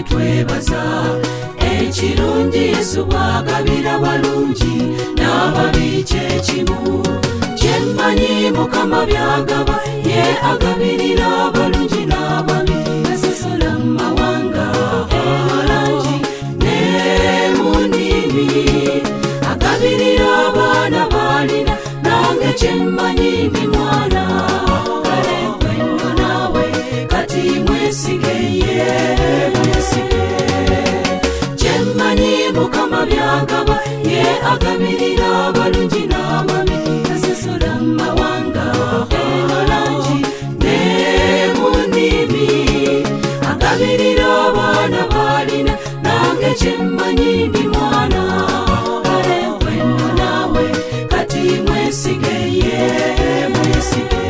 twebaza ekirungi Yesu bwagabira balungi n'ababi kyekimu kyemmanyi Mukama byagaba ye agabirira abalungi n'ababi asesola mu mawanga erangi ne mu nnimi agabirira abaana balina nange kyemmanyi ndi mwana kale gwenno naawe kati mwesige ye mwesige kyemmanyi Mukama byagaba ye agabirira abalungi n'ababi asesola mu mawanga erangi ne mu nnimi agabirira abaana balina nange kyemmanyi ndi mwana kale gwenno naawe kati mwesige ye mwesige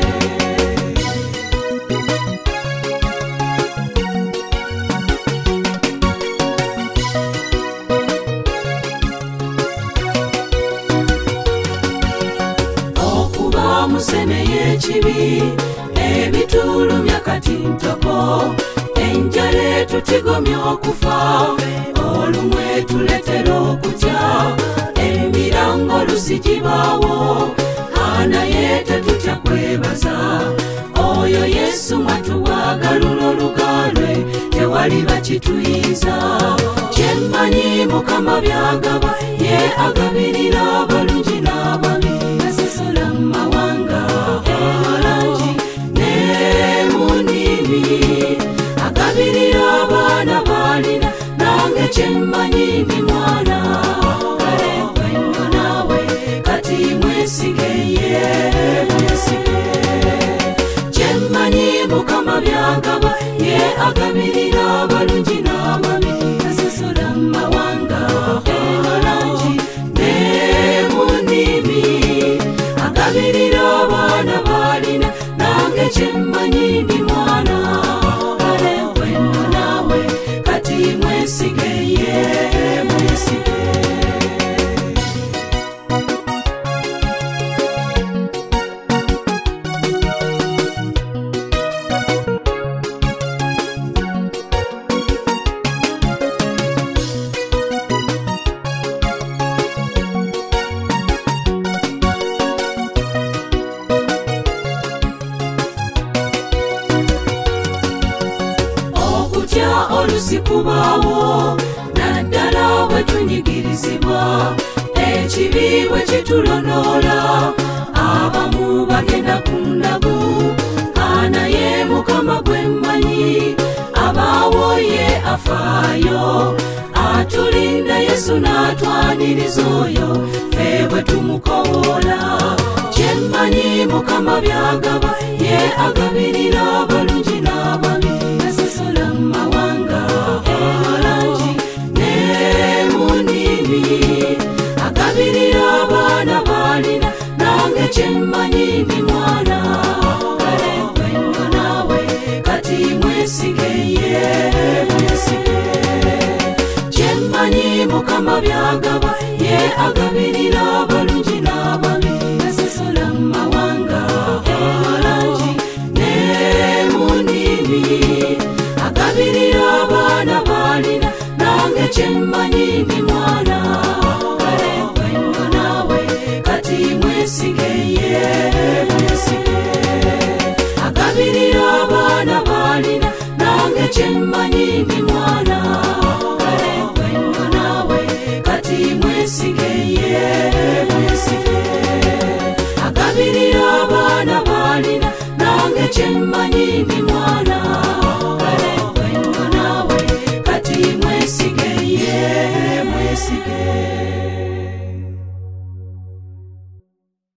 okuba musene y'ekibi ebitulumya kati ntoko enjala tutigomya okufa olumwe tuletera okutya emirango lusigibaawo anaye tetutya kwebaza oyo Yesu mwatuwagalula olugalwe tewali bakituyinza kyemmanyi Mukama byagaba ye agabirira abalungi n'ababi asesola mu mawanga erangi ne mu nnimi agabirira abaana balina nange kyemmanyi ndi mwana kale gwenno naawe kati mwesige ye mwesige kyemmanyi Mukama byagaba ye agabirira abalungi n'ababi asesola mu mawanga erangi ne mu nnimi agabirira abaana balina nange kyemmanyi ndi mwana kale gwenno naawe kati mwesige ye mwesige olusikubaawo naddala bwe tunyigirizibwa ekibi bwe kitulonoola abamu bagenda ku ndagu anaye Mukama gwemmanyi abaawo ye afaayo atulinda Yesu n'atwaniriza oyo ffe bwe tumukowoola kyemmanyi Mukama byagaba ye agabirira abalungi n'ababi asesola mu mawanga erangi ne mu nnimi agabirira abaana balina nange kyemmanyi ndi mwana kale gwenno naawe kati mwesige ye mwesige kyemmanyi Mukama byagaba ye agabirira abalungi n'ababi asesola mu mawanga erangi ne mu nnimi agabirira abaana balina nange kyemmanyi ndi mwana kale gwenno naawe kati mwesige ye mwesige agabirira abaana balina nange kyemmanyi ndi mwana kale gwenno naawe kati mwesige ye mwesige agabirira abaana balina nange kyemmanyi ndi mwana kale gwenno naawe kati mwesige ye mwesige